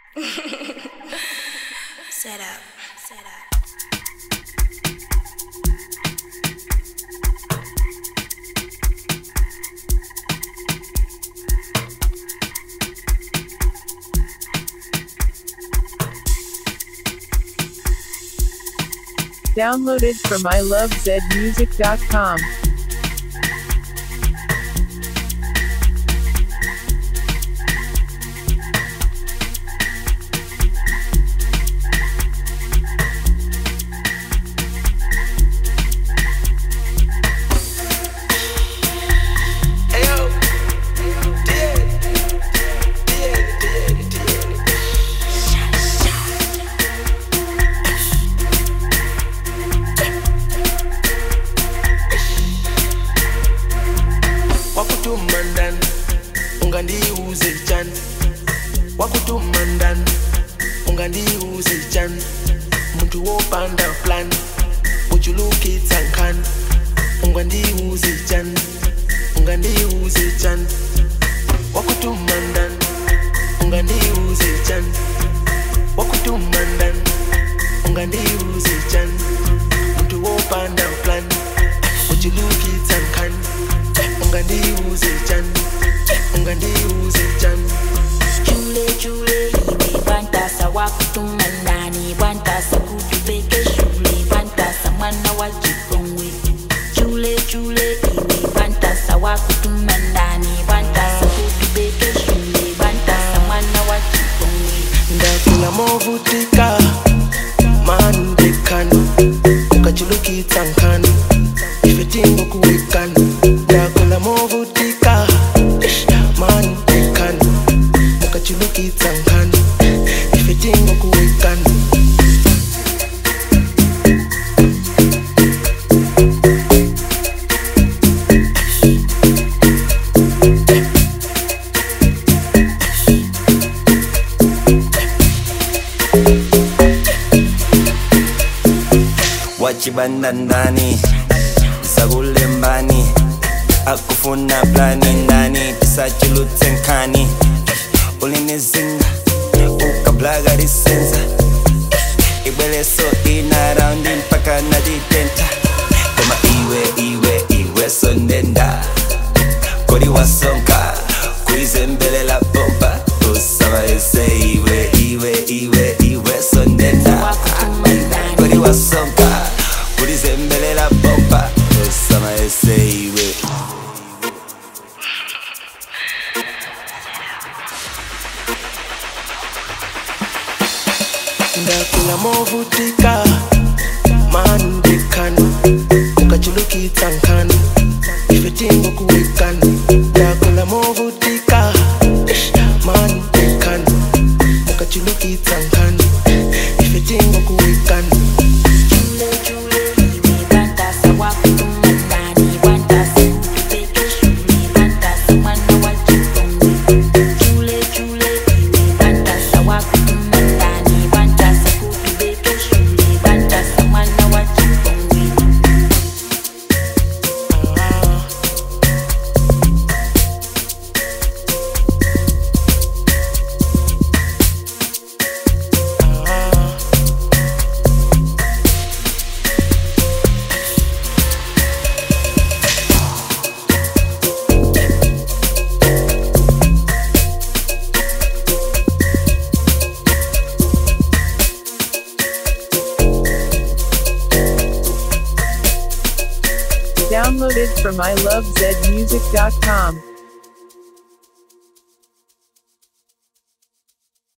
Set up, set up. Downloaded from ilovezmusic.com. Wakutumandan, ungandiuze chan. Wakutumandan, ungandiuze chan. Muntu wopanda plan, ujulukitsa nkhan. Ungandiuze chan, ungandiuze chan. Wakutumandan, ungandiuze chan. Wakutumandan, ungandiuze chan. Muntu wopanda plan, ujulukitsa nkhan. Ungandiuze chan, ungandiuze chan. Chule chule iwe bantasa wakutumandani bantasa kutubeke shule bantasa mwana wa chikongwe. Chule chule iwe bantasa wakutumandani bantasa kutubeke shule bantasa mwana wa chikongwe. Ndakula movutika mandekano ukachulukitsa nkani ifetingo kuwekana. Ndakula movutika mandekano ukachulukitsa nkani ifetingo kuwekana. Wachibandandani sagulembani akufuna plani nani tisachulutse nkani ulinizinga ukablaga lisenza ibweleso ina raundi mpaka naditenta koma iwe sonenda kodi wasonka kuizembelela bomba usama ese iwe sonenda kodi wasonka kuizembelela bomba usama ese iwe. Ndakula movutika mandekano ukachulukitsa nkani ifetingo kuwekana. Ndakula movutika mandekano ukachulukitsa nkani ifetingo kuwekana. Chule chule iwe bantasa wakutumandani bantasa kutubeke shule bantasa mwana wa chikongwe. Chule chule iwe bantasa wakutumandani bantasa kutubeke shule bantasa mwana wa chikongwe. Downloaded from ilovezmusic.com.